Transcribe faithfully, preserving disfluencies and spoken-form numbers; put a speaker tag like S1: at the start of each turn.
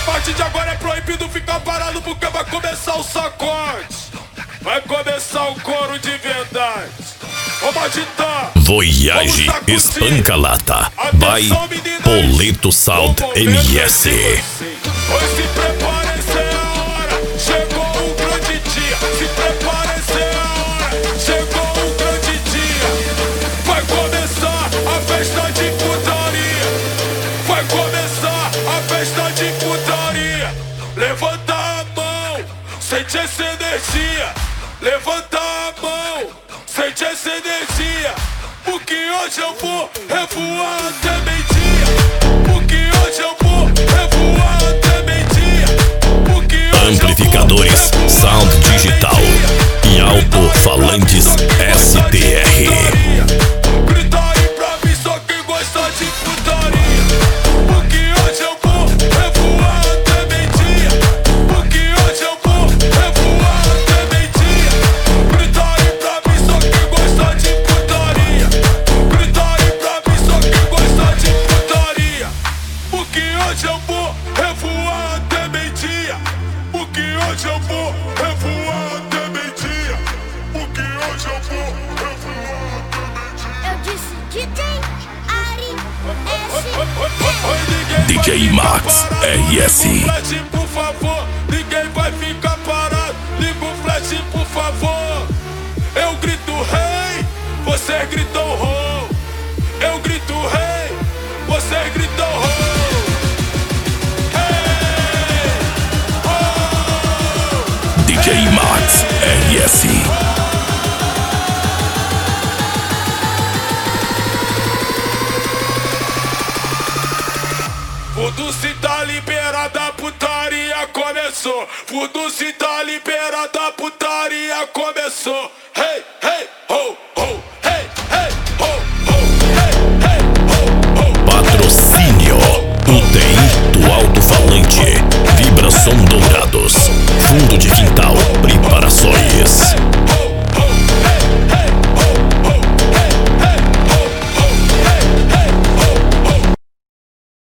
S1: partir de agora é proibido ficar parado porque vai começar o sacode. Vai começar o coro de verdade. Vamos agitar.
S2: Voyage Espanca Lata by Poleto Sound M S.
S1: Pois se preparem, cê é a hora. Chegou o grande dia. Se preparem, cê é a hora. Chegou o grande dia. Vai começar a festa de putaria. Vai começar a festa de putaria. Levanta a mão, sente essa energia. Levanta a mão, sente essa energia. Porque hoje eu vou revoar até meio-dia. Porque hoje eu vou revoar até meio-dia. Porque hoje
S2: Amplificadores,
S1: eu vou
S2: sound digital e alto-falantes S T R.
S1: Grita aí pra mim só quem gosta de putaria. Porque hoje eu vou revoar até meio-dia. Porque hoje eu vou revoar até meio-dia. Grita aí pra mim só quem gosta de putaria. Grita aí pra mim só quem gosta de putaria. Porque hoje eu vou revoar até meio-dia. Porque hoje eu vou revoar até meio-dia. Porque hoje eu vou revoar até meio-dia.
S3: Eu disse D J Ari S.
S2: D J Max R S.
S1: Liga o flash, por favor. Ninguém vai ficar parado. Liga o flash, por favor. Eu grito rei, você grita o rol. Eu grito rei, você grita o rol. Hey, oh.
S2: D J Max R S.
S1: Fudu se tá liberado, a putaria começou. Fudu se tá liberado, a putaria começou. Hey!